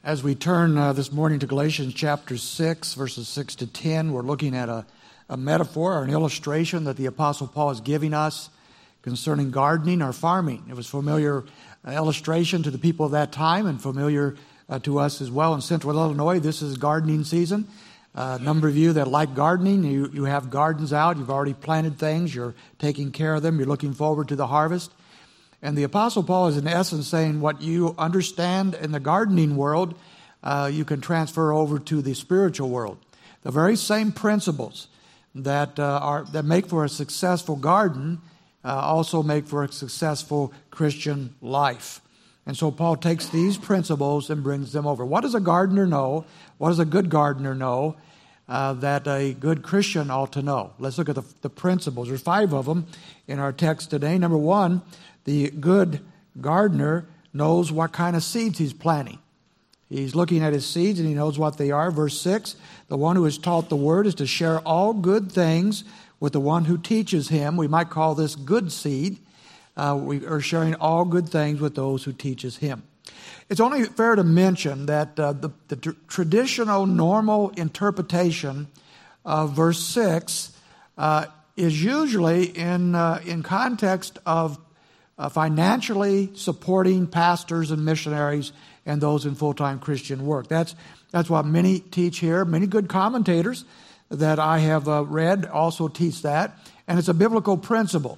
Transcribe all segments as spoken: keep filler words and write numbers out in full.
As we turn uh, this morning to Galatians chapter six, verses six to ten, we're looking at a, a metaphor or an illustration that the Apostle Paul is giving us concerning gardening or farming. It was a familiar uh, illustration to the people of that time and familiar uh, to us as well in Central Illinois. This is gardening season. Uh, a number of you that like gardening, you, you have gardens out, you've already planted things, you're taking care of them, you're looking forward to the harvest. And the Apostle Paul is in essence saying what you understand in the gardening world, uh, you can transfer over to the spiritual world. The very same principles that uh, are that make for a successful garden uh, also make for a successful Christian life. And so Paul takes these principles and brings them over. What does a gardener know? What does a good gardener know uh, that a good Christian ought to know? Let's look at the, the principles. There's five of them in our text today. Number one, the good gardener knows what kind of seeds he's planting. He's looking at his seeds and he knows what they are. Verse six, the one who is taught the word is to share all good things with the one who teaches him. We might call this good seed. Uh, we are sharing all good things with those who teaches him. It's only fair to mention that uh, the, the tr- traditional, normal interpretation of verse six uh, is usually in uh, in context of Uh, financially supporting pastors and missionaries and those in full-time Christian work. That's that's what many teach here. Many good commentators that I have uh, read also teach that, and it's a biblical principle.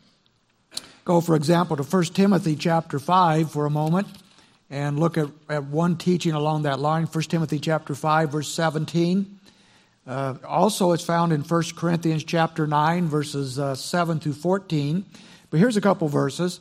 Go, for example, to First Timothy chapter five for a moment and look at, at one teaching along that line. First Timothy chapter five, verse seventeen. Uh, also, it's found in First Corinthians chapter nine, verses uh, seven through fourteen. But here's a couple verses.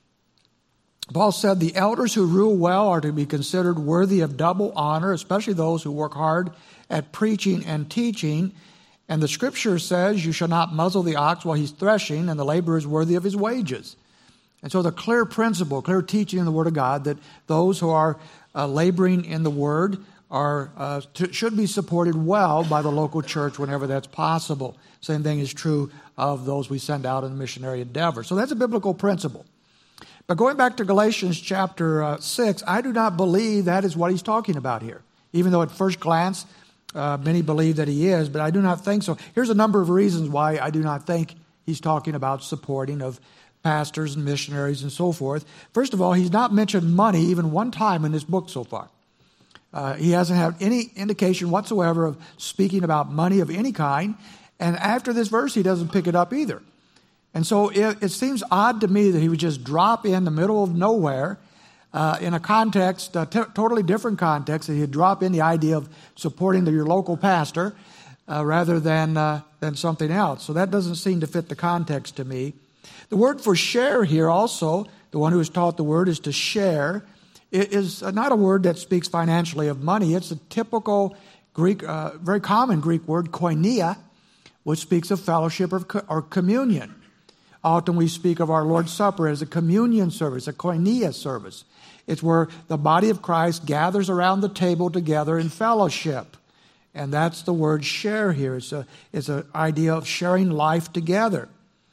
Paul said, the elders who rule well are to be considered worthy of double honor, especially those who work hard at preaching and teaching. And the scripture says, you shall not muzzle the ox while he's threshing, and the laborer is worthy of his wages. And so the clear principle, clear teaching in the Word of God, that those who are uh, laboring in the Word are uh, to, should be supported well by the local church whenever that's possible. Same thing is true of those we send out in the missionary endeavor. So that's a biblical principle. But going back to Galatians chapter uh, six, I do not believe that is what he's talking about here. Even though at first glance, uh, many believe that he is, but I do not think so. Here's a number of reasons why I do not think he's talking about supporting of pastors and missionaries and so forth. First of all, he's not mentioned money even one time in this book so far. Uh, he hasn't had any indication whatsoever of speaking about money of any kind. And after this verse, he doesn't pick it up either. And so it, it seems odd to me that he would just drop in the middle of nowhere uh, in a context, a t- totally different context, that he'd drop in the idea of supporting the, your local pastor uh, rather than, uh, than something else. So that doesn't seem to fit the context to me. The word for share here also, the one who is taught the word is to share. It is not a word that speaks financially of money. It's a typical Greek, uh, very common Greek word, koinonia, which speaks of fellowship or, co- or communion. Often we speak of our Lord's Supper as a communion service, a koinonia service. It's where the body of Christ gathers around the table together in fellowship. And that's the word share here. It's a, it's an idea of sharing life together.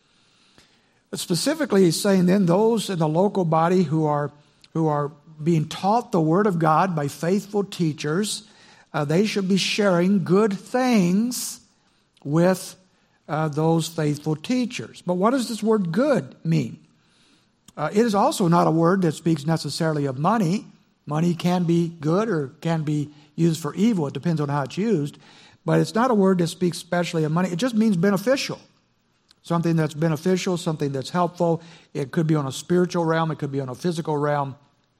But specifically, he's saying then those in the local body who are who are being taught the Word of God by faithful teachers, uh, they should be sharing good things with uh, those faithful teachers. But what does this word good mean? Uh, it is also not a word that speaks necessarily of money. Money can be good or can be used for evil. It depends on how it's used. But it's not a word that speaks especially of money. It just means beneficial. Something that's beneficial, something that's helpful. It could be on a spiritual realm. It could be on a physical realm.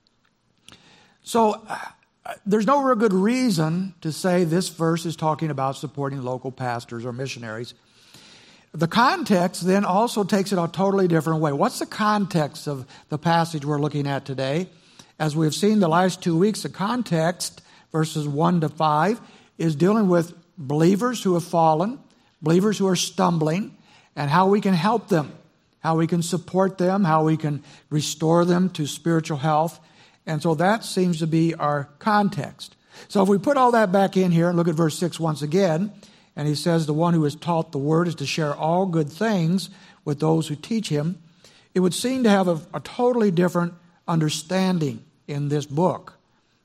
So uh, there's no real good reason to say this verse is talking about supporting local pastors or missionaries. The context then also takes it a totally different way. What's the context of the passage we're looking at today? As we've seen the last two weeks, the context, verses one to five, is dealing with believers who have fallen, believers who are stumbling, and how we can help them, how we can support them, how we can restore them to spiritual health. And so that seems to be our context. So if we put all that back in here and look at verse six once again, and he says the one who is taught the word is to share all good things with those who teach him, it would seem to have a, a totally different understanding in this book.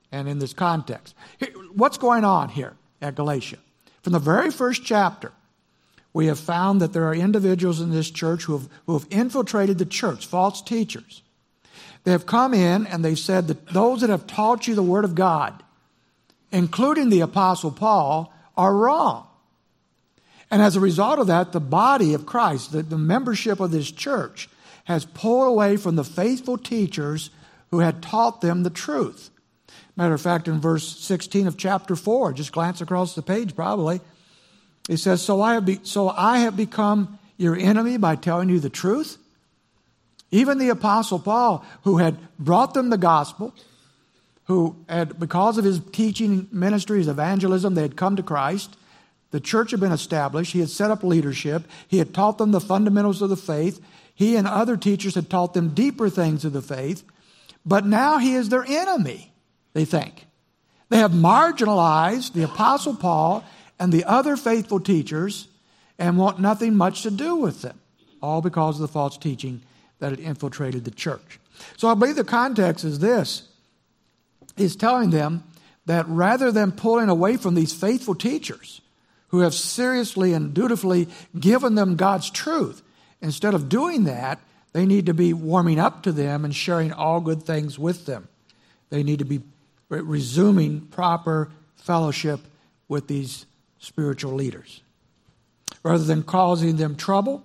and in this context. Here, what's going on here at Galatia? From the very first chapter, we have found that there are individuals in this church who have, who have infiltrated the church, false teachers. They have come in and they've said that those that have taught you the Word of God, including the Apostle Paul, are wrong. And as a result of that, the body of Christ, the, the membership of this church, has pulled away from the faithful teachers who had taught them the truth. Matter of fact, in verse sixteen of chapter four, just glance across the page probably, it says, so I have, be, so I have become your enemy by telling you the truth. Even the Apostle Paul, who had brought them the gospel, who had, because of his teaching ministry, his evangelism, they had come to Christ. The church had been established. He had set up leadership. He had taught them the fundamentals of the faith. He and other teachers had taught them deeper things of the faith. But now he is their enemy, they think. They have marginalized the Apostle Paul and the other faithful teachers and want nothing much to do with them, all because of the false teaching that had infiltrated the church. So I believe the context is this. He's telling them that rather than pulling away from these faithful teachers who have seriously and dutifully given them God's truth, instead of doing that, they need to be warming up to them and sharing all good things with them. They need to be resuming proper fellowship with these spiritual leaders. Rather than causing them trouble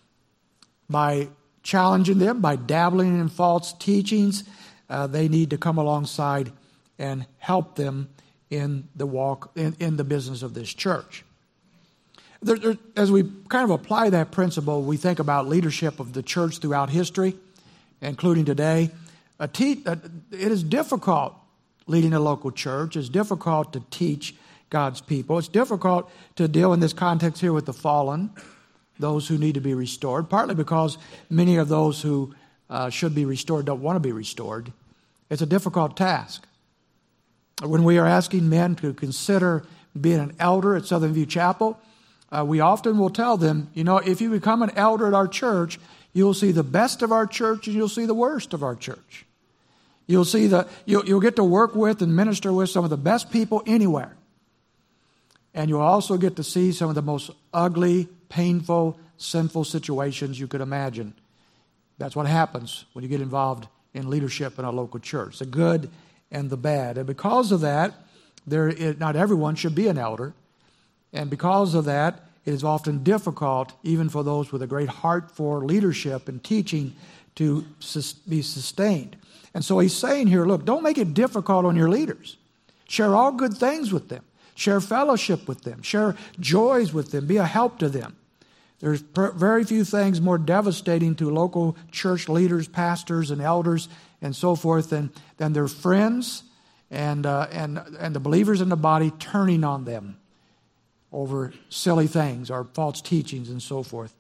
by challenging them, by dabbling in false teachings, uh, they need to come alongside and help them in the walk, in, in the business of this church. There, there, as we kind of apply that principle, we think about leadership of the church throughout history, including today. A te- a, it is difficult leading a local church. It's difficult to teach God's people. It's difficult to deal in this context here with the fallen, those who need to be restored, partly because many of those who uh, should be restored don't want to be restored. It's a difficult task. When we are asking men to consider being an elder at Southern View Chapel, uh, we often will tell them, you know, if you become an elder at our church, you'll see the best of our church and you'll see the worst of our church. You'll see the you'll, you'll get to work with and minister with some of the best people anywhere. And you'll also get to see some of the most ugly, painful, sinful situations you could imagine. That's what happens when you get involved in leadership in a local church, the good and the bad. And because of that, there not everyone should be an elder. And because of that, it is often difficult, even for those with a great heart for leadership and teaching, to be sustained. And so he's saying here, look, don't make it difficult on your leaders. Share all good things with them. Share fellowship with them. Share joys with them. Be a help to them. There's very few things more devastating to local church leaders, pastors, and elders, and so forth than, than their friends and, uh, and, and the believers in the body turning on them over silly things or false teachings and so forth.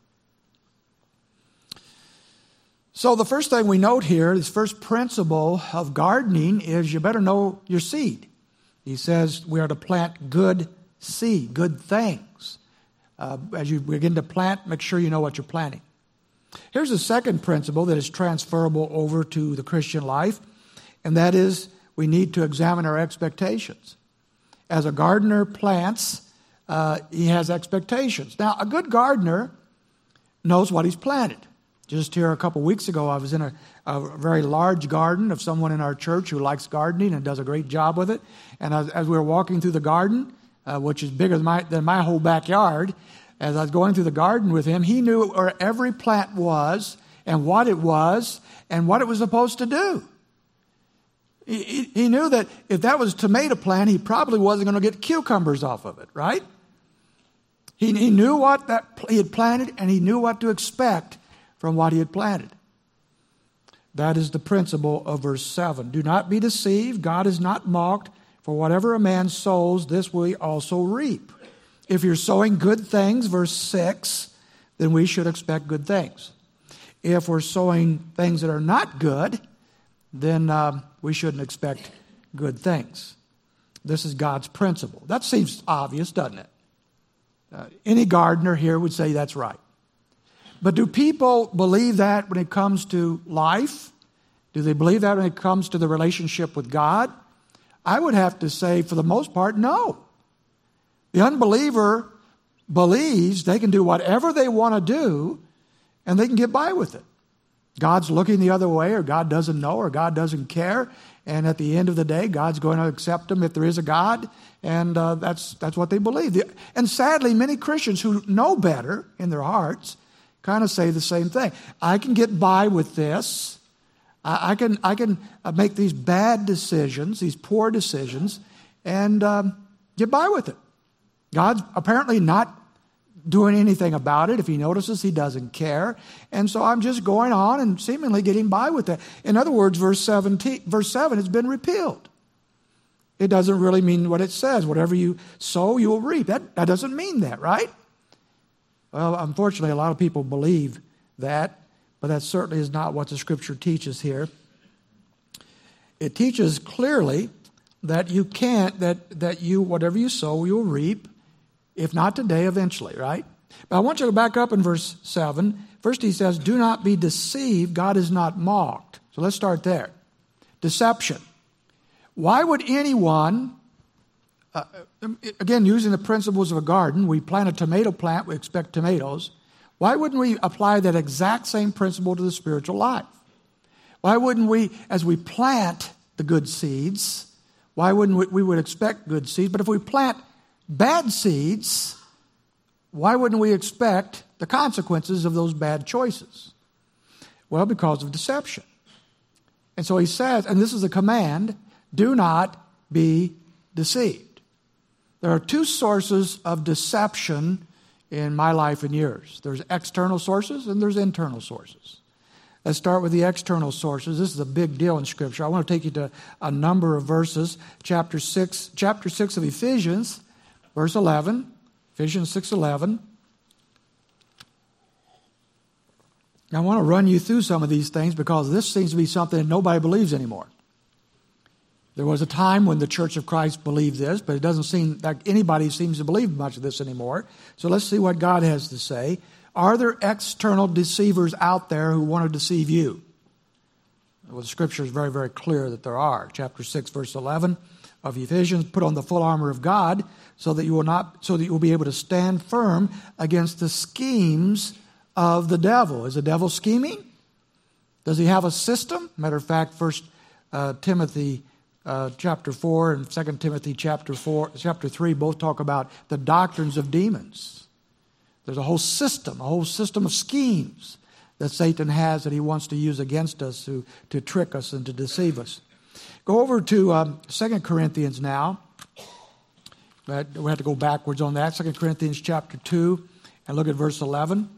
So the first thing we note here, this first principle of gardening, is you better know your seed. He says we are to plant good seed, good things. Uh, as you begin to plant, make sure you know what you're planting. Here's a second principle that is transferable over to the Christian life, and that is we need to examine our expectations. As a gardener plants, uh, he has expectations. Now, a good gardener knows what he's planted. Just here a couple weeks ago, I was in a, a very large garden of someone in our church who likes gardening and does a great job with it. And as, as we were walking through the garden, uh, which is bigger than my, than my whole backyard, as I was going through the garden with him, he knew where every plant was and what it was and what it was supposed to do. He, he, he knew that if that was a tomato plant, he probably wasn't going to get cucumbers off of it, right? He, he knew what that he had planted, and he knew what to expect from what he had planted. That is the principle of verse seven. Do not be deceived. God is not mocked. For whatever a man sows, this will he also reap. If you're sowing good things, verse six, then we should expect good things. If we're sowing things that are not good, then uh, we shouldn't expect good things. This is God's principle. That seems obvious, doesn't it? Uh, any gardener here would say that's right. But do people believe that when it comes to life? Do they believe that when it comes to the relationship with God? I would have to say, for the most part, no. The unbeliever believes they can do whatever they want to do, and they can get by with it. God's looking the other way, or God doesn't know, or God doesn't care. And at the end of the day, God's going to accept them if there is a God. And uh, that's that's what they believe. And sadly, many Christians who know better in their hearts kind of say the same thing. I can get by with this. I, I can I can make these bad decisions, these poor decisions, and um, get by with it. God's apparently not doing anything about it. If he notices, he doesn't care. And so I'm just going on and seemingly getting by with that. In other words, verse seventeen, verse seven has been repealed. It doesn't really mean what it says. Whatever you sow, you will reap. That, that doesn't mean that, right? Well, unfortunately, a lot of people believe that, but that certainly is not what the Scripture teaches here. It teaches clearly that you can't, that, that you, whatever you sow, you'll reap. If not today, eventually, right? But I want you to back up in verse seven. First he says, do not be deceived. God is not mocked. So let's start there. Deception. Why would anyone, uh, again, using the principles of a garden, we plant a tomato plant, we expect tomatoes. Why wouldn't we apply that exact same principle to the spiritual life? Why wouldn't we, as we plant the good seeds, why wouldn't we, we would expect good seeds, but if we plant bad seeds, why wouldn't we expect the consequences of those bad choices? Well, because of deception. And so he says, and this is a command, do not be deceived. There are two sources of deception in my life and yours. There's external sources and there's internal sources. Let's start with the external sources. This is a big deal in Scripture. I want to take you to a number of verses. Chapter six, chapter six of Ephesians, verse eleven, Ephesians six eleven. Now, I want to run you through some of these things because this seems to be something that nobody believes anymore. There was a time when the Church of Christ believed this, but it doesn't seem like anybody seems to believe much of this anymore. So let's see what God has to say. Are there external deceivers out there who want to deceive you? Well, the Scripture is very, very clear that there are. Chapter six, verse eleven of Ephesians, put on the full armor of God so that you will not, so that you will be able to stand firm against the schemes of the devil. Is the devil scheming? Does he have a system? Matter of fact, First uh, Timothy uh, chapter four and Second Timothy chapter four, chapter three both talk about the doctrines of demons. There's a whole system, a whole system of schemes that Satan has that he wants to use against us to, to trick us and to deceive us. Go over to um, Second Corinthians now. But we have to go backwards on that. Second Corinthians chapter two and look at verse eleven.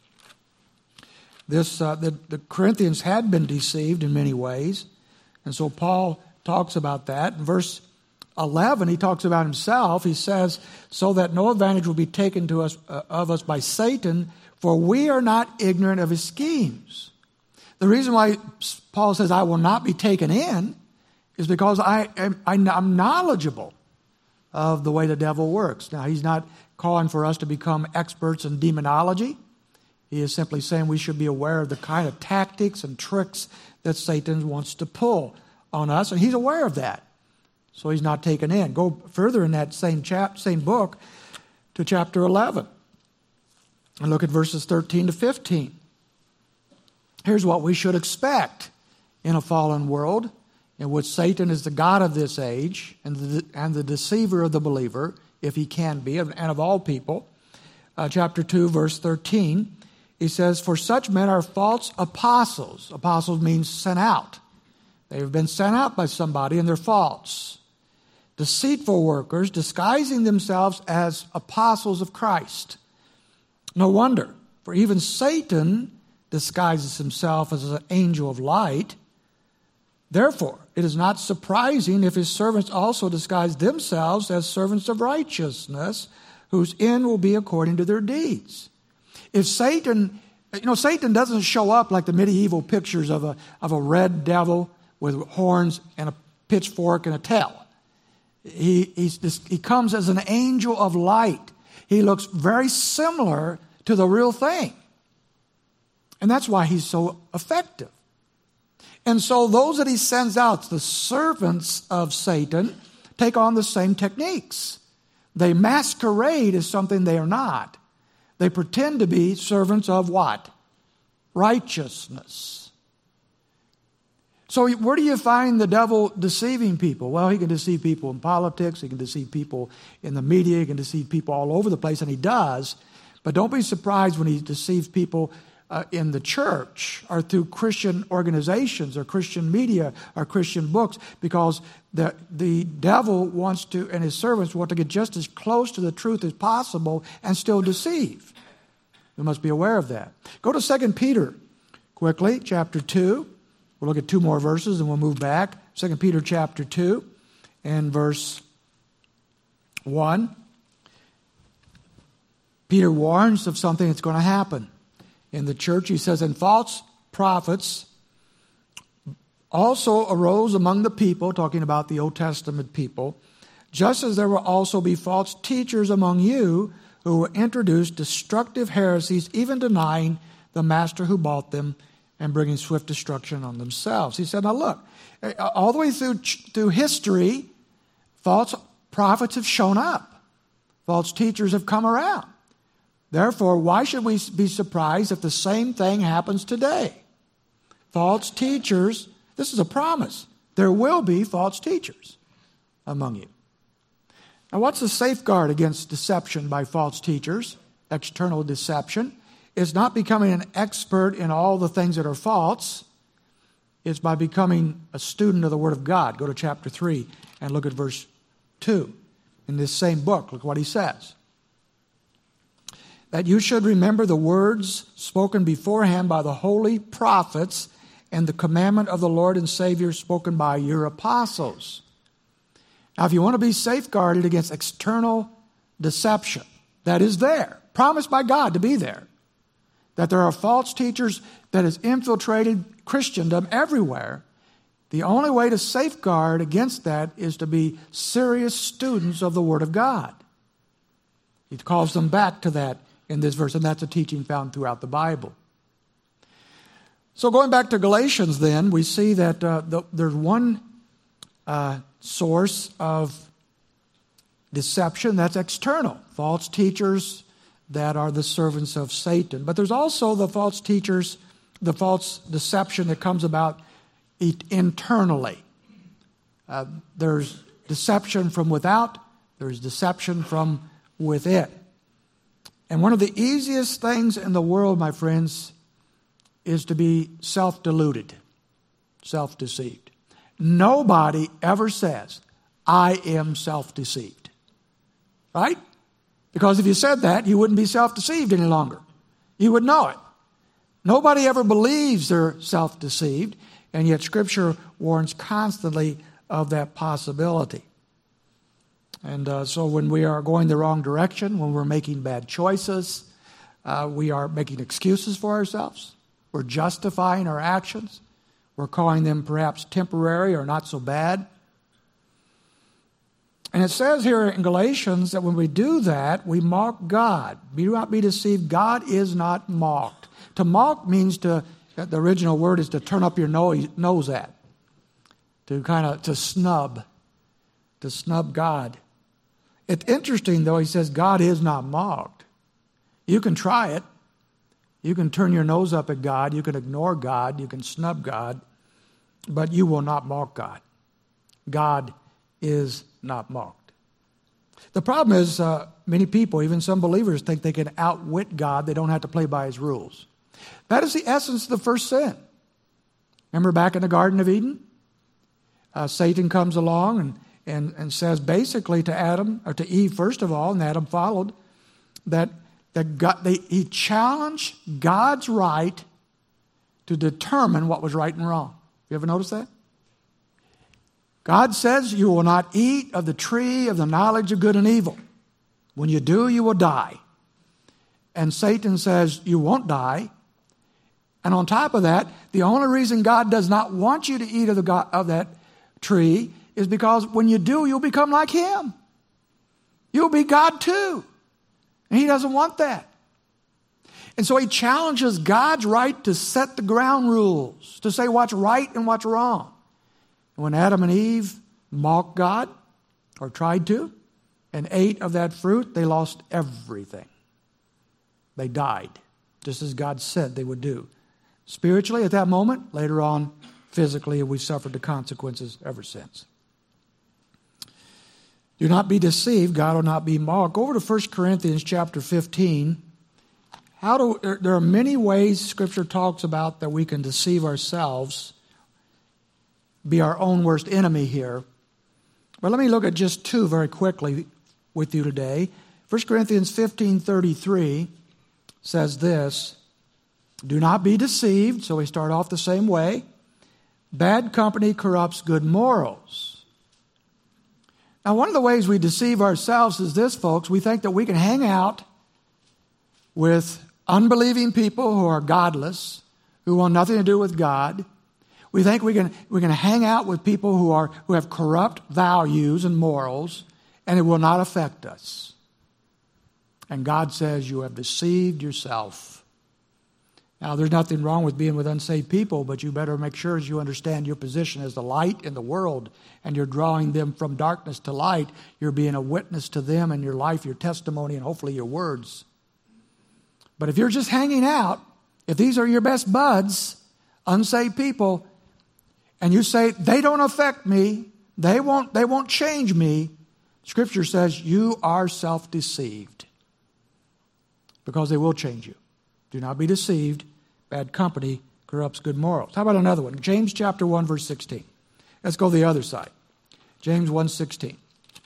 This uh, the, the Corinthians had been deceived in many ways. And so Paul talks about that. In verse eleven, he talks about himself. He says, so that no advantage will be taken to us uh, of us by Satan, for we are not ignorant of his schemes. The reason why Paul says, I will not be taken in, is because I am, I'm knowledgeable of the way the devil works. Now, he's not calling for us to become experts in demonology. He is simply saying we should be aware of the kind of tactics and tricks that Satan wants to pull on us, and he's aware of that. So he's not taken in. Go further in that same chap, same book to chapter eleven and look at verses thirteen to fifteen. Here's what we should expect in a fallen world in which Satan is the god of this age and the, and the deceiver of the believer, if he can be, and of all people. Uh, chapter two, verse thirteen, he says, for such men are false apostles. Apostles means sent out. They've been sent out by somebody and they're false. Deceitful workers, disguising themselves as apostles of Christ. No wonder, for even Satan disguises himself as an angel of light. Therefore, it is not surprising if his servants also disguise themselves as servants of righteousness, whose end will be according to their deeds. If Satan, you know, Satan doesn't show up like the medieval pictures of a, of a red devil with horns and a pitchfork and a tail. He, he's, he comes as an angel of light. He looks very similar to the real thing. And that's why he's so effective. And so those that he sends out, the servants of Satan, take on the same techniques. They masquerade as something they are not. They pretend to be servants of what? Righteousness. So where do you find the devil deceiving people? Well, he can deceive people in politics. He can deceive people in the media. He can deceive people all over the place, and he does. But don't be surprised when he deceives people uh, in the church or through Christian organizations or Christian media or Christian books, because the, the devil wants to, and his servants want to get just as close to the truth as possible and still deceive. We must be aware of that. Go to Second Peter quickly, chapter two. We'll look at two more verses and we'll move back. Second Peter chapter two and verse one. Peter warns of something that's going to happen in the church. He says, and false prophets also arose among the people, talking about the Old Testament people, just as there will also be false teachers among you who will introduce destructive heresies, even denying the master who bought them and bringing swift destruction on themselves. He said, now look, all the way through, through history, false prophets have shown up. False teachers have come around. Therefore, why should we be surprised if the same thing happens today? False teachers, this is a promise. There will be false teachers among you. Now, what's the safeguard against deception by false teachers? External deception. It's not becoming an expert in all the things that are false. It's by becoming a student of the Word of God. Go to chapter three and look at verse two. In this same book, look what he says. That you should remember the words spoken beforehand by the holy prophets and the commandment of the Lord and Savior spoken by your apostles. Now, if you want to be safeguarded against external deception, that is there, promised by God to be there, that there are false teachers that has infiltrated Christendom everywhere, the only way to safeguard against that is to be serious students of the Word of God. He calls them back to that in this verse, and that's a teaching found throughout the Bible. So going back to Galatians then, we see that uh, the, there's one uh, source of deception that's external. False teachers that are the servants of Satan. But there's also the false teachers, the false deception that comes about internally. Uh, there's deception from without. There's deception from within. And one of the easiest things in the world, my friends, is to be self-deluded, self-deceived. Nobody ever says, I am self-deceived. Right? Because if you said that, you wouldn't be self-deceived any longer. You would know it. Nobody ever believes they're self-deceived, and yet Scripture warns constantly of that possibility. And uh, so when we are going the wrong direction, when we're making bad choices, uh, we are making excuses for ourselves. We're justifying our actions. We're calling them perhaps temporary or not so bad. And it says here in Galatians that when we do that, we mock God. Do not be deceived. God is not mocked. To mock means to, the original word is to turn up your nose, nose at. To kind of, to snub. To snub God. It's interesting, though, he says God is not mocked. You can try it. You can turn your nose up at God. You can ignore God. You can snub God. But you will not mock God. God is not mocked. The problem is uh, many people, even some believers, think they can outwit God. They don't have to play by His rules. That is the essence of the first sin. Remember back in the Garden of Eden? Uh, Satan comes along and, and, and says basically to Adam, or to Eve first of all, and Adam followed, that, that God, they, he challenged God's right to determine what was right and wrong. You ever notice that? God says you will not eat of the tree of the knowledge of good and evil. When you do, you will die. And Satan says you won't die. And on top of that, the only reason God does not want you to eat of, the God, of that tree is because when you do, you'll become like Him. You'll be God too. And He doesn't want that. And so he challenges God's right to set the ground rules, to say what's right and what's wrong. And when Adam and Eve mocked God, or tried to, and ate of that fruit, they lost everything. They died, just as God said they would do. Spiritually at that moment, later on, physically, we've suffered the consequences ever since. Do not be deceived, God will not be mocked. Go over to First Corinthians chapter fifteen. How do, there are many ways Scripture talks about that we can deceive ourselves, be our own worst enemy here. But let me look at just two very quickly with you today. First Corinthians fifteen thirty-three says this, do not be deceived, so we start off the same way. Bad company corrupts good morals. Now, one of the ways we deceive ourselves is this, folks. We think that we can hang out with unbelieving people who are godless, who want nothing to do with God. We think we can we can hang out with people who are who have corrupt values and morals, and it will not affect us. And God says you have deceived yourself. Now, there's nothing wrong with being with unsaved people, but you better make sure as you understand your position as the light in the world, and you're drawing them from darkness to light, you're being a witness to them and your life, your testimony, and hopefully your words. But if you're just hanging out, if these are your best buds, unsaved people, and you say, they don't affect me, they won't, they won't change me, Scripture says you are self-deceived. Because they will change you. Do not be deceived. Bad company corrupts good morals. How about another one? James chapter one, verse sixteen. Let's go the other side. James one sixteen.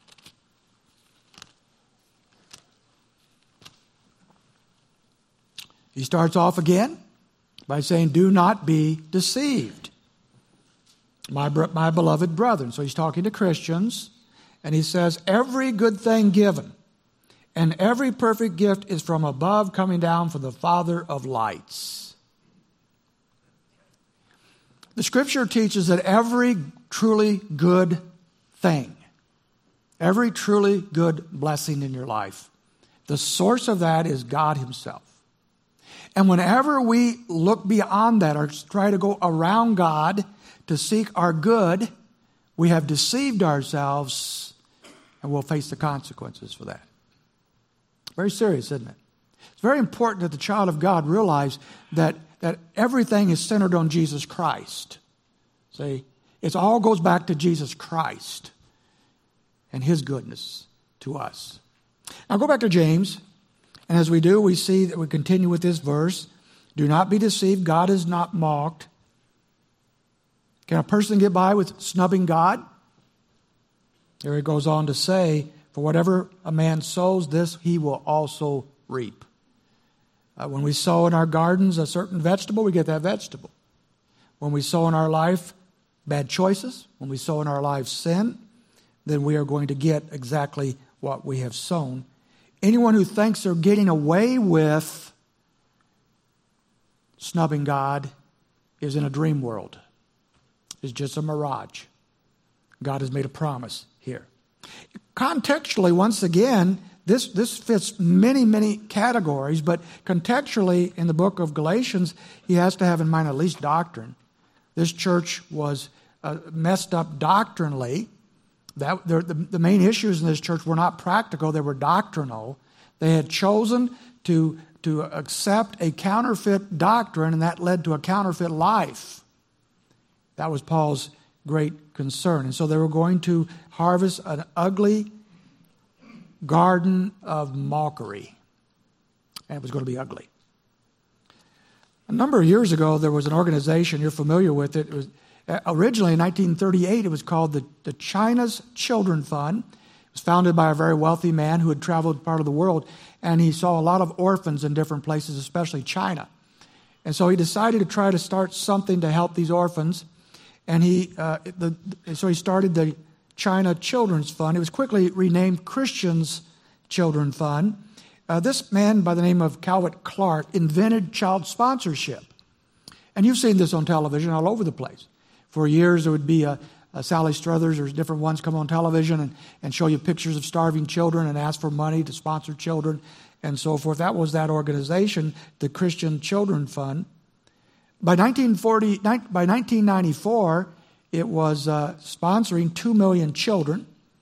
He starts off again by saying, do not be deceived, my, my beloved brethren. So he's talking to Christians, and he says, every good thing given and every perfect gift is from above, coming down from the Father of lights. The Scripture teaches that every truly good thing, every truly good blessing in your life, the source of that is God Himself. And whenever we look beyond that or try to go around God to seek our good, we have deceived ourselves and we'll face the consequences for that. Very serious, isn't it? It's very important that the child of God realize that, that everything is centered on Jesus Christ. See, it all goes back to Jesus Christ and His goodness to us. Now go back to James. And as we do, we see that we continue with this verse. Do not be deceived. God is not mocked. Can a person get by with snubbing God? Here he goes on to say, for whatever a man sows, this he will also reap. Uh, when we sow in our gardens a certain vegetable, we get that vegetable. When we sow in our life bad choices, when we sow in our life sin, then we are going to get exactly what we have sown. Anyone who thinks they're getting away with snubbing God is in a dream world. It's just a mirage. God has made a promise here. Contextually, once again, this, this fits many, many categories, but contextually in the book of Galatians, he has to have in mind at least doctrine. This church was uh, messed up doctrinally. That, the, the main issues in this church were not practical, they were doctrinal. They had chosen to, to accept a counterfeit doctrine, and that led to a counterfeit life. That was Paul's great concern. And so they were going to harvest an ugly garden of mockery. And it was going to be ugly. A number of years ago, there was an organization, you're familiar with it. It was, originally in nineteen thirty-eight, it was called the, the China's Children Fund. It was founded by a very wealthy man who had traveled part of the world, and he saw a lot of orphans in different places, especially China. And so he decided to try to start something to help these orphans. And he, uh, the, so he started the China Children's Fund. It was quickly renamed Christians Children Fund. Uh, this man by the name of Calvert Clark invented child sponsorship. And you've seen this on television all over the place. For years there would be a, a Sally Struthers or different ones come on television and, and show you pictures of starving children and ask for money to sponsor children. and so forth. That was that organization, the Christian Children Fund. By nineteen forty, by nineteen ninety-four, it was uh, sponsoring two million children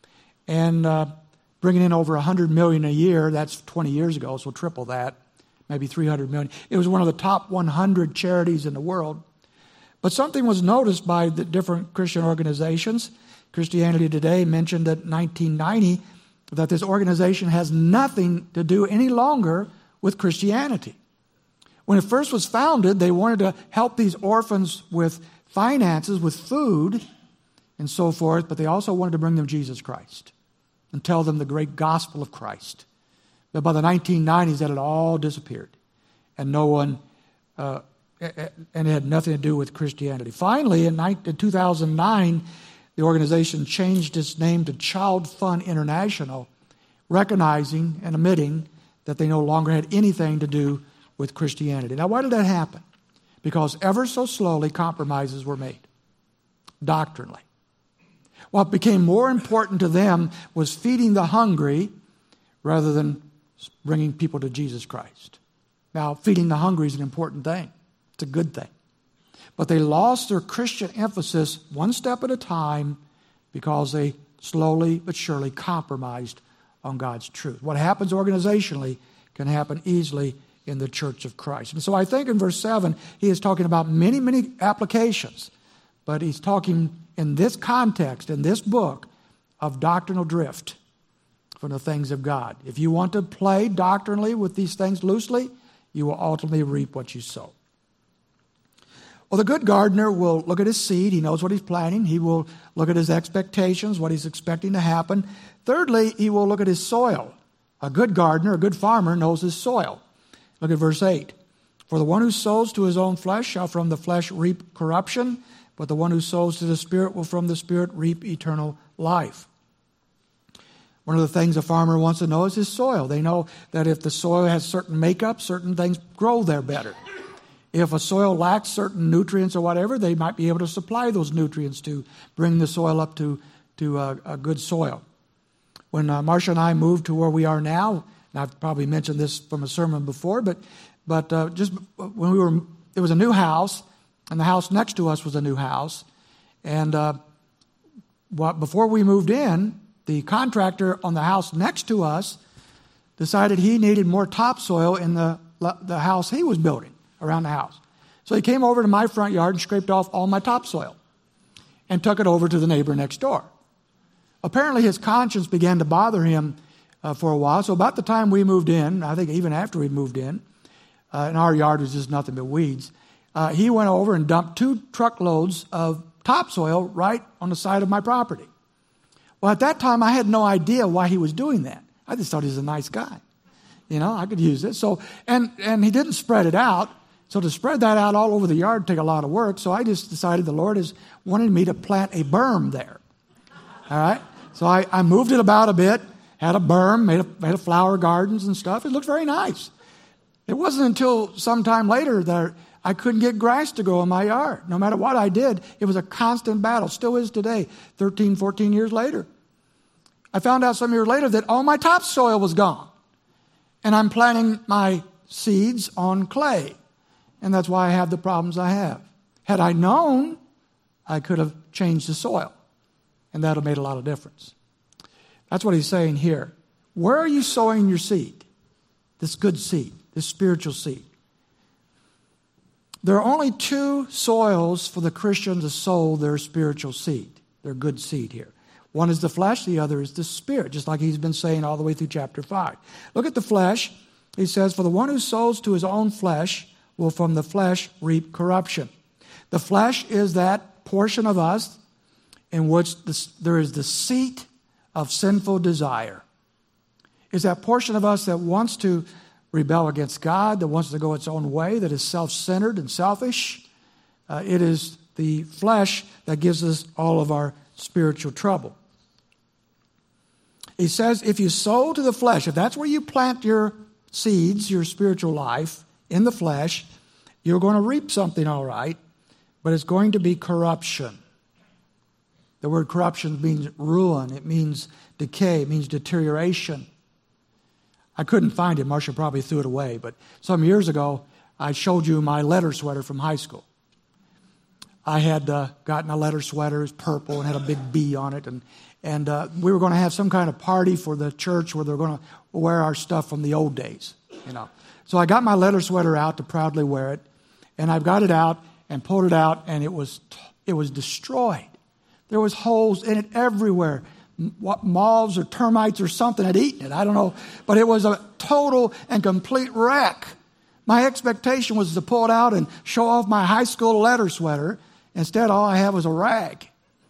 and uh, bringing in over one hundred million dollars a year. That's twenty years ago, so triple that, maybe three hundred million dollars. It was one of the top one hundred charities in the world. But something was noticed by the different Christian organizations. Christianity Today mentioned that in nineteen ninety that this organization has nothing to do any longer with Christianity. When it first was founded, they wanted to help these orphans with finances, with food, and so forth, but they also wanted to bring them Jesus Christ and tell them the great gospel of Christ. But by the nineteen nineties, that had all disappeared, and no one, uh, and it had nothing to do with Christianity. Finally, in two thousand nine, the organization changed its name to Child Fund International, recognizing and admitting that they no longer had anything to do with Christianity. Now, why did that happen? Because ever so slowly compromises were made, doctrinally. What became more important to them was feeding the hungry rather than bringing people to Jesus Christ. Now, feeding the hungry is an important thing. It's a good thing. But they lost their Christian emphasis one step at a time because they slowly but surely compromised on God's truth. What happens organizationally can happen easily in the Church of Christ. And so I think in verse seven, he is talking about many, many applications, but he's talking in this context, in this book, of doctrinal drift from the things of God. If you want to play doctrinally with these things loosely, you will ultimately reap what you sow. Well, the good gardener will look at his seed. He knows what he's planting. He will look at his expectations, what he's expecting to happen. Thirdly, he will look at his soil. A good gardener, a good farmer, knows his soil. Look at verse eight. For the one who sows to his own flesh shall from the flesh reap corruption, but the one who sows to the Spirit will from the Spirit reap eternal life. One of the things a farmer wants to know is his soil. They know that if the soil has certain makeup, certain things grow there better. If a soil lacks certain nutrients or whatever, they might be able to supply those nutrients to bring the soil up to, to a, a good soil. When uh, Marcia and I moved to where we are now, and I've probably mentioned this from a sermon before, but but uh, just when we were, it was a new house, and the house next to us was a new house. And uh, what, before we moved in, the contractor on the house next to us decided he needed more topsoil in the, the house he was building around the house. So he came over to my front yard and scraped off all my topsoil and took it over to the neighbor next door. Apparently his conscience began to bother him uh, for a while. So about the time we moved in, I think even after we moved in, uh, and our yard was just nothing but weeds, uh, he went over and dumped two truckloads of topsoil right on the side of my property. Well, at that time, I had no idea why he was doing that. I just thought he was a nice guy. You know, I could use it. So, and, and he didn't spread it out. So to spread that out all over the yard would take a lot of work. So I just decided the Lord is wanting me to plant a berm there. All right? So I, I moved it about a bit, had a berm, made a, made a flower gardens and stuff. It looked very nice. It wasn't until sometime later that I couldn't get grass to grow in my yard. No matter what I did, it was a constant battle. Still is today, thirteen, fourteen years later. I found out some years later that all my topsoil was gone. And I'm planting my seeds on clay. And that's why I have the problems I have. Had I known, I could have changed the soil. And that would have made a lot of difference. That's what he's saying here. Where are you sowing your seed? This good seed, this spiritual seed. There are only two soils for the Christian to sow their spiritual seed, their good seed here. One is the flesh, the other is the spirit, just like he's been saying all the way through chapter five. Look at the flesh. He says, for the one who sows to his own flesh will from the flesh reap corruption. The flesh is that portion of us in which this, there is the seat of sinful desire. It's that portion of us that wants to rebel against God, that wants to go its own way, that is self-centered and selfish. Uh, it is the flesh that gives us all of our spiritual trouble. He says, if you sow to the flesh, if that's where you plant your seeds, your spiritual life, in the flesh, you're going to reap something all right, but it's going to be corruption. The word corruption means ruin. It means decay. It means deterioration. I couldn't find it. Marcia probably threw it away. But some years ago, I showed you my letter sweater from high school. I had uh, gotten a letter sweater. It was purple and had a big B on it. And, and uh, we were going to have some kind of party for the church where they were going to wear our stuff from the old days, you know. So I got my letter sweater out to proudly wear it. And I've got it out and pulled it out, and it was it was destroyed. There was holes in it everywhere. What, moths or termites or something had eaten it. I don't know. But it was a total and complete wreck. My expectation was to pull it out and show off my high school letter sweater. Instead, all I had was a rag.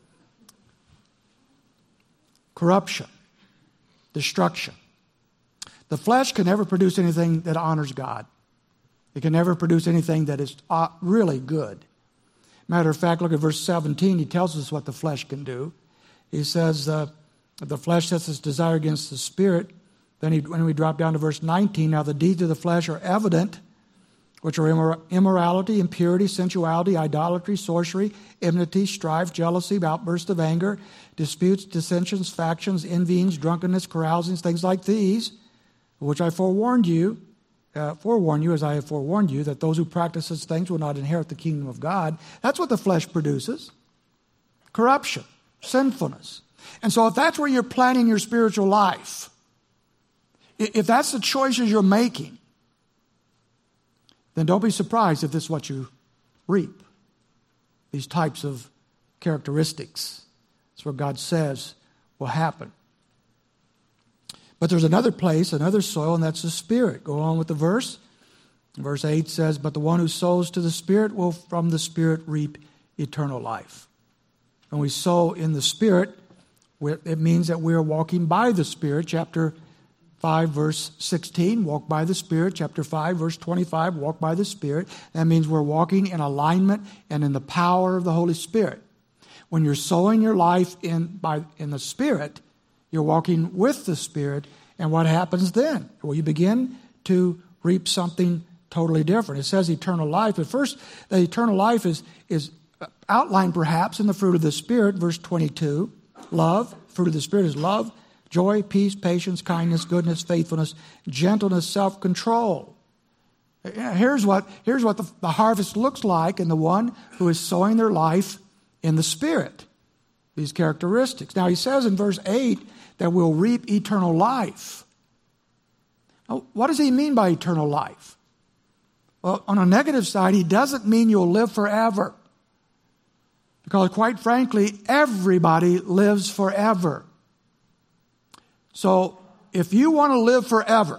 Corruption. Destruction. The flesh can never produce anything that honors God. It can never produce anything that is really good. Matter of fact, look at verse seventeen. He tells us what the flesh can do. He says, uh, the flesh sets its desire against the spirit. Then he, when we drop down to verse nineteen, now the deeds of the flesh are evident, which are immor- immorality, impurity, sensuality, idolatry, sorcery, enmity, strife, jealousy, outbursts of anger, disputes, dissensions, factions, envyings, drunkenness, carousings, things like these, which I forewarned you, uh, forewarn you as I have forewarned you, that those who practice such things will not inherit the kingdom of God. That's what the flesh produces. Corruption, sinfulness. And so if that's where you're planning your spiritual life, if that's the choices you're making, then don't be surprised if this is what you reap. These types of characteristics. That's what God says will happen. But there's another place, another soil, and that's the Spirit. Go on with the verse. Verse eight says, but the one who sows to the Spirit will from the Spirit reap eternal life. When we sow in the Spirit, it means that we are walking by the Spirit. Chapter five, verse sixteen, walk by the Spirit. Chapter five, verse twenty-five, walk by the Spirit. That means we're walking in alignment and in the power of the Holy Spirit. When you're sowing your life in, by, in the Spirit, you're walking with the Spirit, and what happens then? Well, you begin to reap something totally different. It says eternal life. But first, the eternal life is, is outlined perhaps in the fruit of the Spirit, verse twenty-two. Love, fruit of the Spirit is love, joy, peace, patience, kindness, goodness, faithfulness, gentleness, self-control. Here's what, here's what the, the harvest looks like in the one who is sowing their life in the Spirit. These characteristics. Now, he says in verse eight that we'll reap eternal life. Now, what does he mean by eternal life? Well, on a negative side, he doesn't mean you'll live forever. Because quite frankly, everybody lives forever. So, if you want to live forever,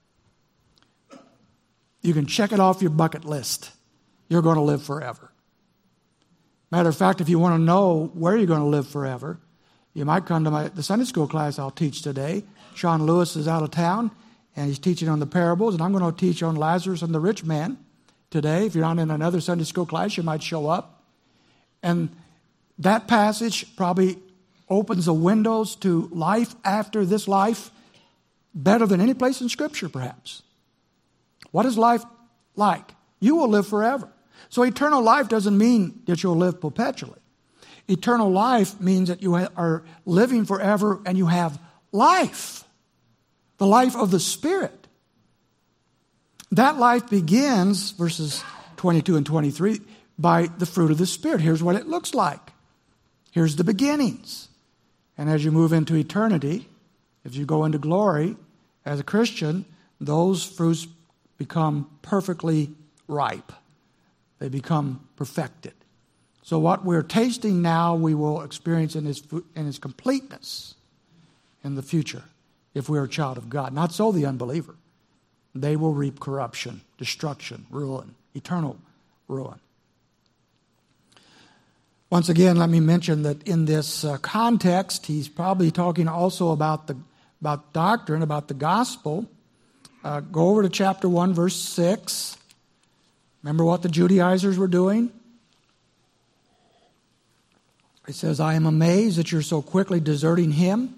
you can check it off your bucket list. You're going to live forever. Matter of fact, if you want to know where you're going to live forever, you might come to my, the Sunday school class I'll teach today. Sean Lewis is out of town, and he's teaching on the parables, and I'm going to teach on Lazarus and the rich man today. If you're not in another Sunday school class, you might show up. And that passage probably opens the windows to life after this life better than any place in Scripture, perhaps. What is life like? You will live forever. So eternal life doesn't mean that you'll live perpetually. Eternal life means that you are living forever and you have life, the life of the Spirit. That life begins, verses twenty-two and twenty-three, by the fruit of the Spirit. Here's what it looks like. Here's the beginnings. And as you move into eternity, if you go into glory as a Christian, those fruits become perfectly ripe. They become perfected. So what we're tasting now, we will experience in its, in its completeness in the future if we're a child of God. Not so the unbeliever. They will reap corruption, destruction, ruin, eternal ruin. Once again, let me mention that in this uh, context, he's probably talking also about the about doctrine, about the gospel. Uh, go over to chapter one, verse six. Remember what the Judaizers were doing? It says, I am amazed that you're so quickly deserting him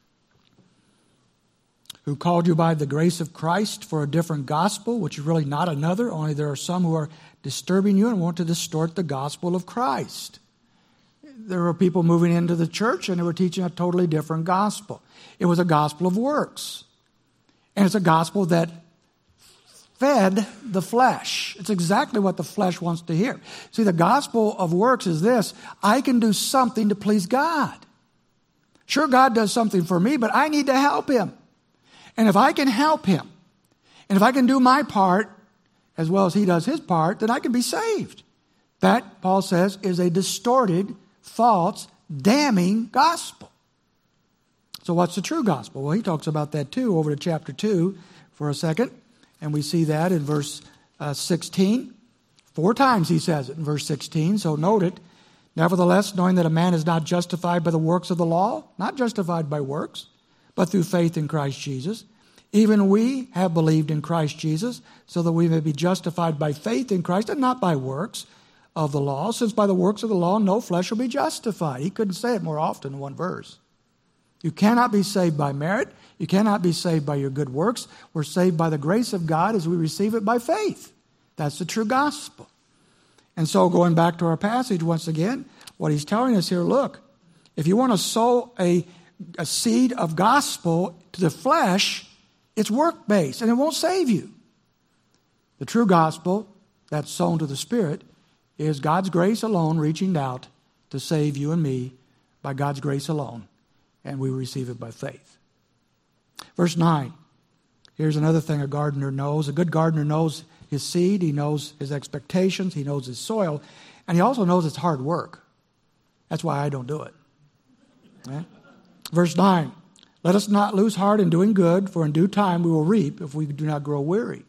who called you by the grace of Christ for a different gospel, which is really not another, only there are some who are disturbing you and want to distort the gospel of Christ. There were people moving into the church and they were teaching a totally different gospel. It was a gospel of works. And it's a gospel that fed the flesh. It's exactly what the flesh wants to hear. See, the gospel of works is this: I can do something to please God. Sure, God does something for me, but I need to help Him. And if I can help Him, and if I can do my part as well as He does His part, then I can be saved. That, Paul says, is a distorted, false, damning gospel. So what's the true gospel? Well, he talks about that too. Over to chapter two for a second. And we see that in verse uh, sixteen. Four times he says it in verse sixteen, so note it. Nevertheless, knowing that a man is not justified by the works of the law, not justified by works, but through faith in Christ Jesus, even we have believed in Christ Jesus, so that we may be justified by faith in Christ and not by works of the law, since by the works of the law no flesh will be justified. He couldn't say it more often in one verse. You cannot be saved by merit. You cannot be saved by your good works. We're saved by the grace of God as we receive it by faith. That's the true gospel. And so going back to our passage once again, what he's telling us here, look, if you want to sow a, a seed of gospel to the flesh, it's work-based and it won't save you. The true gospel that's sown to the Spirit is God's grace alone reaching out to save you and me by God's grace alone. And we receive it by faith. Verse nine. Here's another thing a gardener knows. A good gardener knows his seed. He knows his expectations. He knows his soil. And he also knows it's hard work. That's why I don't do it. Okay? Verse nine. Let us not lose heart in doing good, for in due time we will reap if we do not grow weary.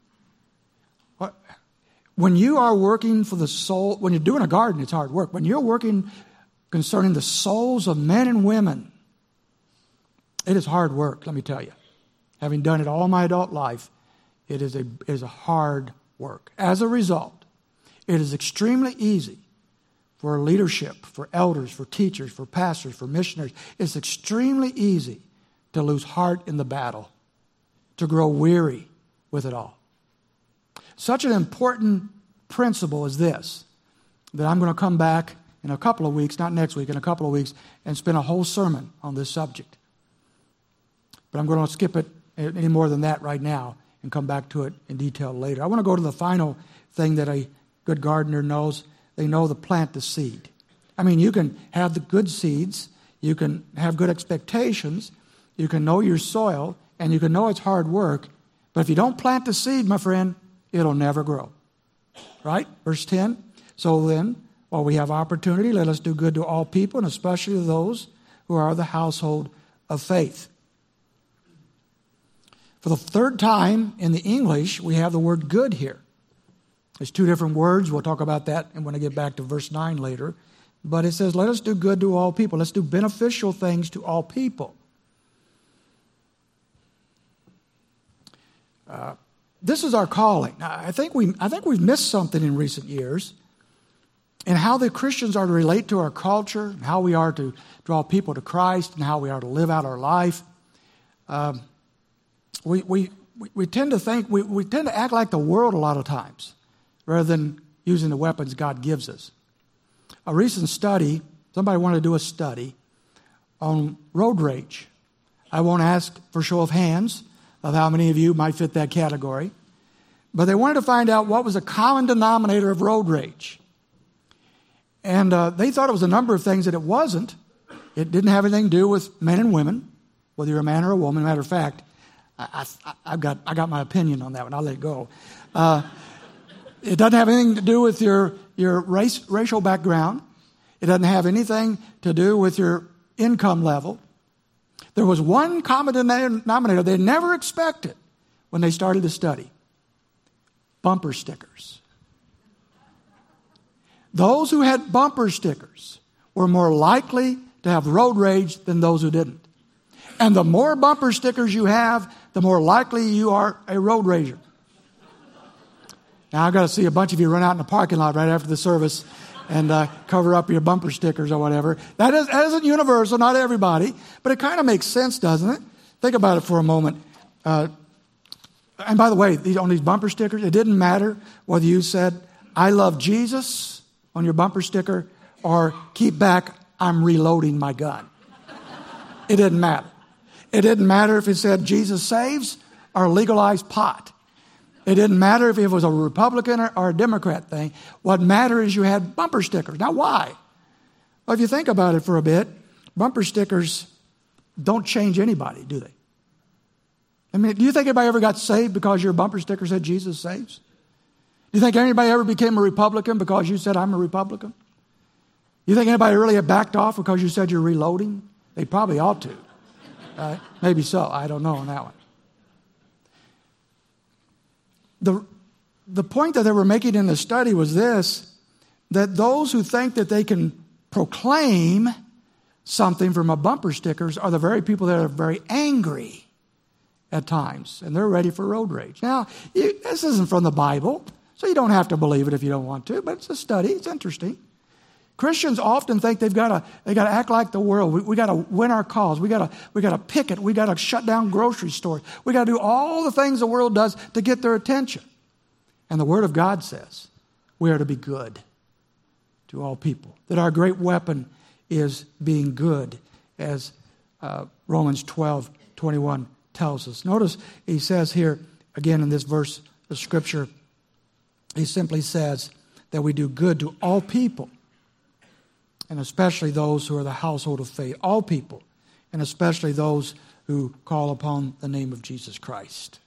When you are working for the soul, when you're doing a garden, it's hard work. When you're working concerning the souls of men and women, it is hard work, let me tell you. Having done it all my adult life, it is a, it is a hard work. As a result, it is extremely easy for leadership, for elders, for teachers, for pastors, for missionaries. It's extremely easy to lose heart in the battle, to grow weary with it all. Such an important principle is this, that I'm going to come back in a couple of weeks, not next week, in a couple of weeks, and spend a whole sermon on this subject. But I'm going to skip it any more than that right now and come back to it in detail later. I want to go to the final thing that a good gardener knows. They know to plant the seed. I mean, you can have the good seeds, you can have good expectations, you can know your soil, and you can know it's hard work, but if you don't plant the seed, my friend, it'll never grow. Right? Verse ten. So then, while we have opportunity, let us do good to all people, and especially to those who are the household of faith. For the third time in the English, we have the word good here. There's two different words. We'll talk about that and when I get back to verse nine later. But it says, let us do good to all people. Let's do beneficial things to all people. Uh, This is our calling. I think we I think we've missed something in recent years in how the Christians are to relate to our culture, and how we are to draw people to Christ, and how we are to live out our life. Um, we, we we tend to think we, we tend to act like the world a lot of times, rather than using the weapons God gives us. A recent study, somebody wanted to do a study on road rage. I won't ask for show of hands of how many of you might fit that category. But they wanted to find out what was the common denominator of road rage. And uh, they thought it was a number of things that it wasn't. It didn't have anything to do with men and women, whether you're a man or a woman. Matter of fact, I, I, I've got, I got my opinion on that one. I'll let it go. Uh, it doesn't have anything to do with your, your race, racial background. It doesn't have anything to do with your income level. There was one common denominator they never expected when they started the study. Bumper stickers. Those who had bumper stickers were more likely to have road rage than those who didn't. And the more bumper stickers you have, the more likely you are a road rager. Now, I've got to see a bunch of you run out in the parking lot right after the service and uh, cover up your bumper stickers or whatever. That, is, that isn't universal, not everybody, but it kind of makes sense, doesn't it? Think about it for a moment. Uh, and by the way, these, on these bumper stickers, it didn't matter whether you said, I love Jesus on your bumper sticker or keep back, I'm reloading my gun. It didn't matter. It didn't matter if it said Jesus saves or legalized pot. It didn't matter if it was a Republican or, or a Democrat thing. What mattered is you had bumper stickers. Now, why? Well, if you think about it for a bit, bumper stickers don't change anybody, do they? I mean, do you think anybody ever got saved because your bumper sticker said Jesus saves? Do you think anybody ever became a Republican because you said I'm a Republican? You think anybody really had backed off because you said you're reloading? They probably ought to. Right? Maybe so. I don't know on that one. The, the point that they were making in the study was this, that those who think that they can proclaim something from a bumper stickers are the very people that are very angry at times, and they're ready for road rage. Now, you, this isn't from the Bible, so you don't have to believe it if you don't want to, but it's a study. It's interesting. Christians often think they've got to they got to act like the world. We, we got to win our cause. We got to we got to picket. We got to shut down grocery stores. We got to do all the things the world does to get their attention. And the Word of God says we are to be good to all people. That our great weapon is being good, as uh, Romans twelve twenty-one tells us. Notice he says here again in this verse of Scripture, he simply says that we do good to all people, and especially those who are the household of faith. All people, and especially those who call upon the name of Jesus Christ.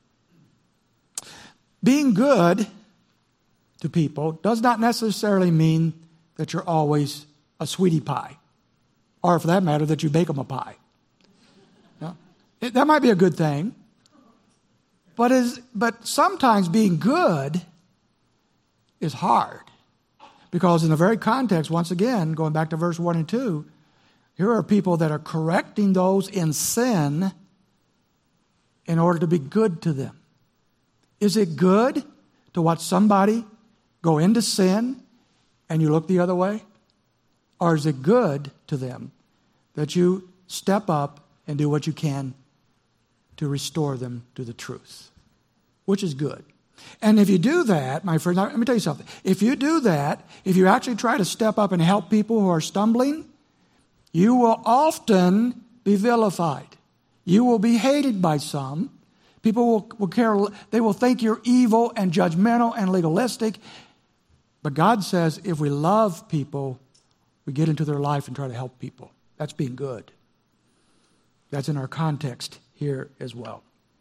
Being good to people does not necessarily mean that you're always a sweetie pie, or for that matter, that you bake them a pie. No? It, that might be a good thing, but, is, but sometimes being good is hard. Because in the very context, once again, going back to verse one and two, here are people that are correcting those in sin in order to be good to them. Is it good to watch somebody go into sin and you look the other way? Or is it good to them that you step up and do what you can to restore them to the truth? Which is good. And if you do that, my friends, let me tell you something. If you do that, if you actually try to step up and help people who are stumbling, you will often be vilified. You will be hated by some. People will, will care, they will think you're evil and judgmental and legalistic. But God says if we love people, we get into their life and try to help people. That's being good. That's in our context here as well.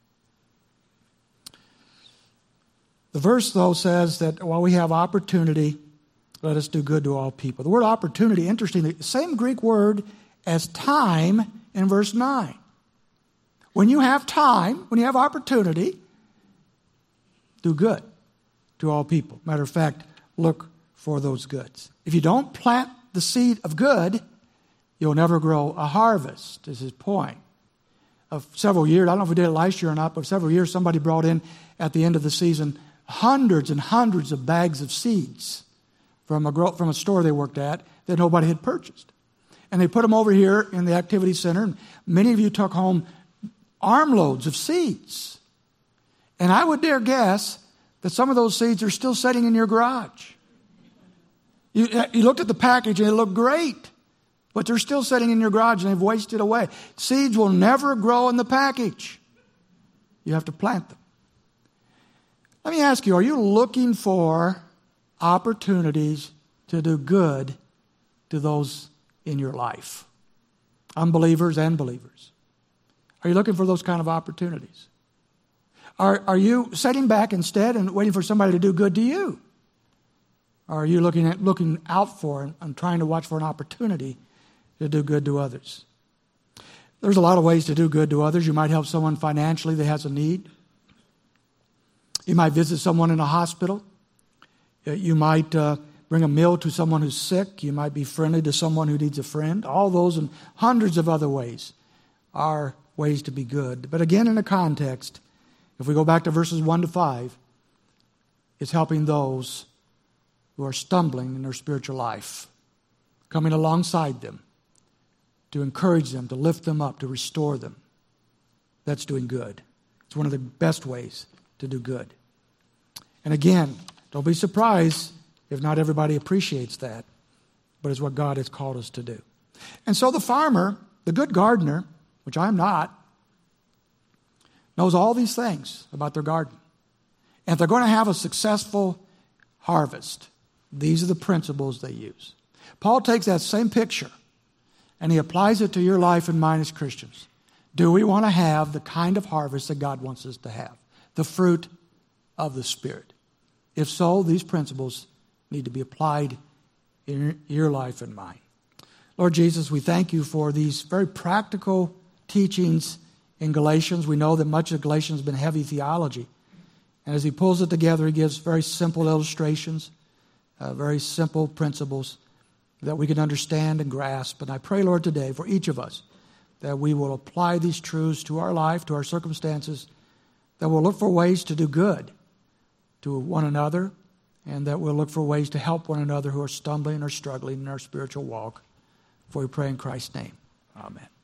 The verse, though, says that while we have opportunity, let us do good to all people. The word opportunity, interestingly, the same Greek word as time in verse nine. When you have time, when you have opportunity, do good to all people. Matter of fact, look for those goods. If you don't plant the seed of good, you'll never grow a harvest, is his point. Of several years, I don't know if we did it last year or not, but several years somebody brought in at the end of the season hundreds and hundreds of bags of seeds from a grow, from a store they worked at that nobody had purchased. And they put them over here in the activity center, and many of you took home armloads of seeds. And I would dare guess that some of those seeds are still sitting in your garage. You, you looked at the package and it looked great, but they're still sitting in your garage and they've wasted away. Seeds will never grow in the package. You have to plant them. Let me ask you, are you looking for opportunities to do good to those in your life? Unbelievers and believers. Are you looking for those kind of opportunities? Are, are you sitting back instead and waiting for somebody to do good to you? Or are you looking at looking out for and, and trying to watch for an opportunity to do good to others? There's a lot of ways to do good to others. You might help someone financially that has a need. You might visit someone in a hospital. You might uh, bring a meal to someone who's sick. You might be friendly to someone who needs a friend. All those and hundreds of other ways are ways to be good. But again, in a context, if we go back to verses one to five, it's helping those who are stumbling in their spiritual life, coming alongside them to encourage them, to lift them up, to restore them. That's doing good. It's one of the best ways to do good. And again, don't be surprised if not everybody appreciates that, but it's what God has called us to do. And so the farmer, the good gardener, which I'm not, knows all these things about their garden. And if they're going to have a successful harvest, these are the principles they use. Paul takes that same picture and he applies it to your life and mine as Christians. Do we want to have the kind of harvest that God wants us to have? The fruit of the Spirit. If so, these principles need to be applied in your life and mine. Lord Jesus, we thank you for these very practical teachings in Galatians. We know that much of Galatians has been heavy theology. And as he pulls it together, he gives very simple illustrations, uh, very simple principles that we can understand and grasp. And I pray, Lord, today for each of us that we will apply these truths to our life, to our circumstances, that we'll look for ways to do good to one another, and that we'll look for ways to help one another who are stumbling or struggling in our spiritual walk. For we pray in Christ's name. Amen.